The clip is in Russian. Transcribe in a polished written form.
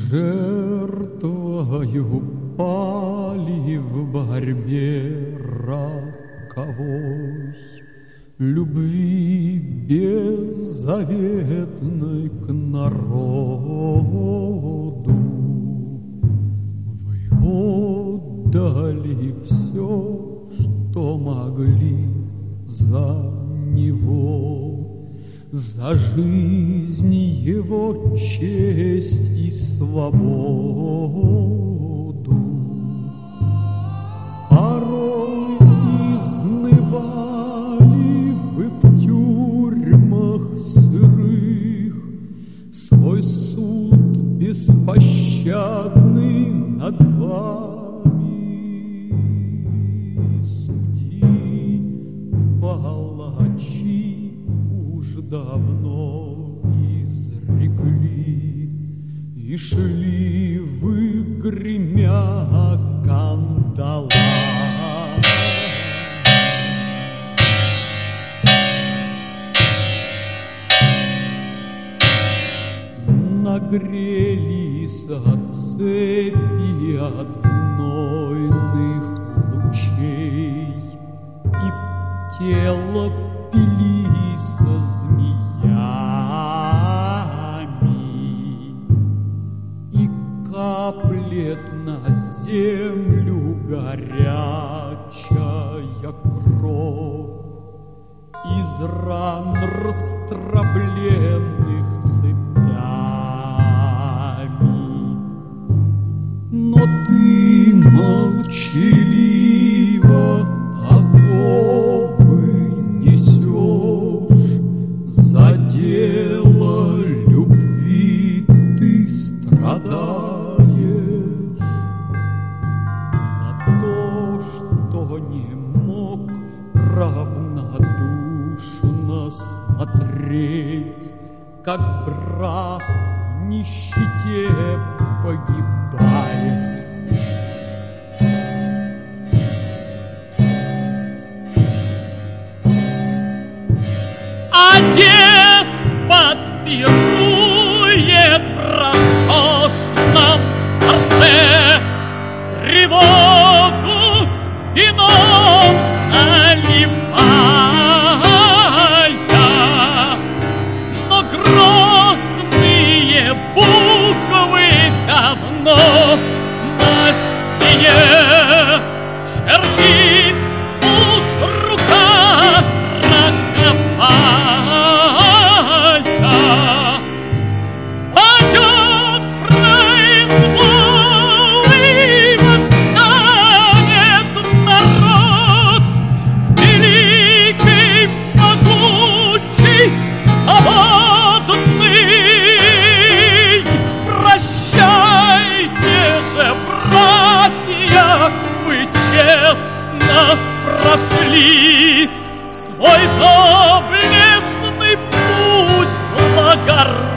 Жертвою пали в борьбе роковой любви беззаветной к народу. Вы отдали все, что могли за него, за жизнь его, честь и свободу. Порой изнывали вы в тюрьмах сырых, свой суд беспощадный над вами. Судьи, палачи уж давно изрекли, и шли вы, гремя кандалами. Нагрелись от цепи, от знойных лучей, и в тело впились змеями, и каплет на землю горячая кровь из ран растравленных цепями. Но ты молчаливо оковы несешь, за дело любви ты страдаешь, за то, что не мог равнодушно смотреть, как брат в нищете погибает. А деспот пирует в роскошном дворце, тревогу вином заливая, но грозные буквы давно на стене чертит уж рука роковая. Падет произвол и восстанет народ, великий, могучий, свободный. Прощайте же, братья, вы честно прошли свой доблестный путь благородный.